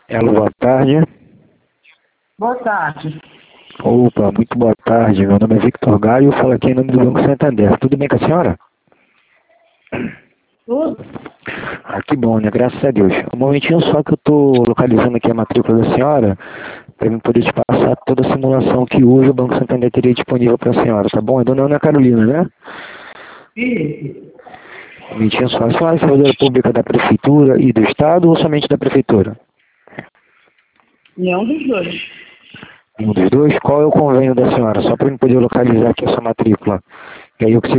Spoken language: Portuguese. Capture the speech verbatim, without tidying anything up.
Alô, boa tarde. Boa tarde. Opa, muito boa tarde. Meu nome é Victor Gaio, eu falo aqui em nome do Banco Santander. Tudo bem com a senhora? Tudo? Ah, que bom, né? Graças a Deus. Um momentinho só que eu estou localizando aqui a matrícula da senhora, para eu poder te passar toda a simulação que hoje o Banco Santander teria disponível para a senhora, tá bom? É Dona Ana Carolina, né? Isso. Um momentinho só. A senhora é servidora pública da Prefeitura e do Estado ou somente da Prefeitura? Nenhum dos dois. Um dos dois? Qual é o convênio da senhora? Só para eu poder localizar aqui a sua matrícula. E aí eu consigo